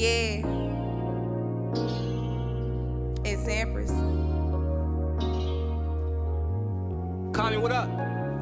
Yeah. It's Empress. Connie, what up?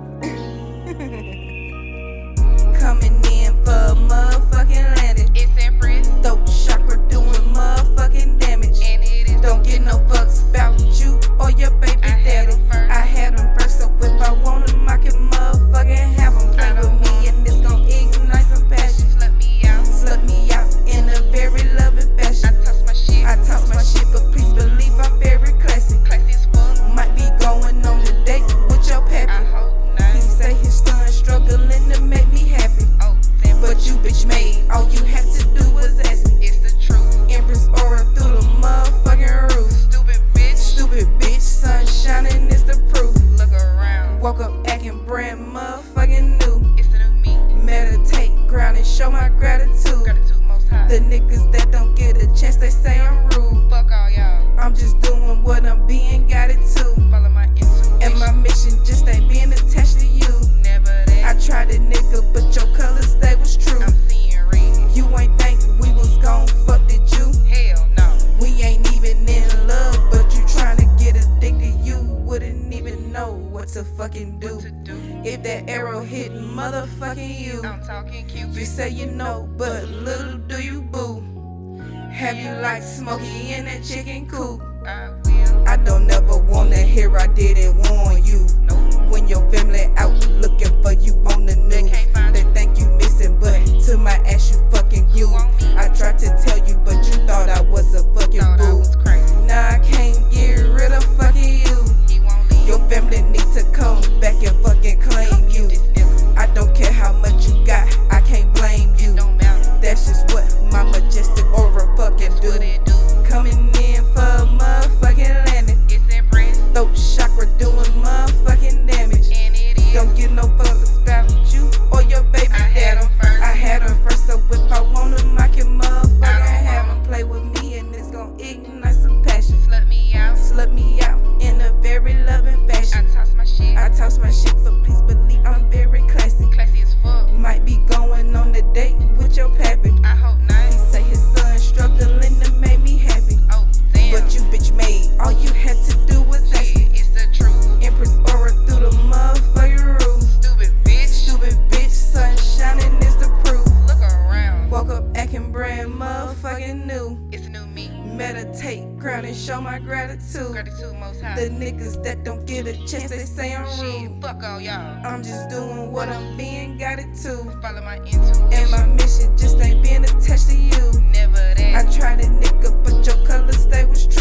Coming in for a motherfucking landing. It's Empress. Throat chakra doing motherfucking damage. And it is Don't get no fucks about you or your baby daddy. I had them first, so if I want them, I can motherfucking have them. Play with me and it's gon' ignite some passion. Slut me out. Slut me out in a very loving fashion. I toss my shit. I toss my shit, but please believe I'm very classy. Classy as fuck. Might be going on a date with your I pappy. hope He not. say his son struggling to make me happy. Oh, But you bitch made, all you had to do was ask me. it's the truth. Empress aura through the motherfucking roof. Stupid bitch. Stupid bitch, sun shining is the proof. Look around. Woke up acting brand motherfucking new. It's the new me. Meditate, ground and show my gratitude. Gratitude most high. The niggas that don't get a chance, they say I'm rude. Fuck all y'all. I'm just doing what I'm being guided to. Follow my intuition. And my mission just ain't being attached to you. Never I that. tried it, nigga, but your colors, they was true. I'm seeing red. You ain't think we was gon' fuck, did you? Hell no. We ain't even in love, but you tryna get addicted. You wouldn't even know what to fucking do. What to do? If that arrow hit motherfucking you. I'm talking You Cupid. say you know, but little do you boo. Have you like Smokey in that chicken coop? I will. I don't ever wanna hear I didn't warn you. Nope. When your family out looking for you on the They news, can't find they you. think you missing, but to my ass you fucking You you. want me? I tried to tell you, but you thought I was a fucking Thought I boo. was crazy. Now I can't get rid of fucking you. He won't leave. Your family need to come back and fucking claim you. This nigga. I don't care how much you got, I can't blame you. Don't matter. That's just what my majestic aura fucking do. What it do? Coming in for a motherfucking landing. It's Empress. Throat chakra doing motherfucking damage. And it is. Don't get no fucks about you or your baby I had daddy. 'em first. I had her first, so if I want them, I can motherfucking I don't have want them. Play with me and it's gon' ignite some passion. Slut me out. Slut me out in a very loving I fashion. toss my shit. I toss my shit, so please believe I'm very classy. Classy as fuck. Might be going on a date with your pappy. I hope He not. say his son struggling to make me happy. Oh, damn. But you bitch made, all you had to do was ask me. Shit, it's the truth. Empress aura through the motherfucking roof. Stupid bitch. Stupid bitch, sun shining is the proof. Look around. Woke up acting brand motherfucking new. It's the new me. Meditate, ground and show my gratitude. Gratitude most high. The niggas that don't get a chance, they say I'm Shit, rude. fuck all y'all. I'm just doing what I'm being guided to. Follow my intuition. And my mission just ain't being attached to you. Never I that. tried it, nigga, but your colors, they was true.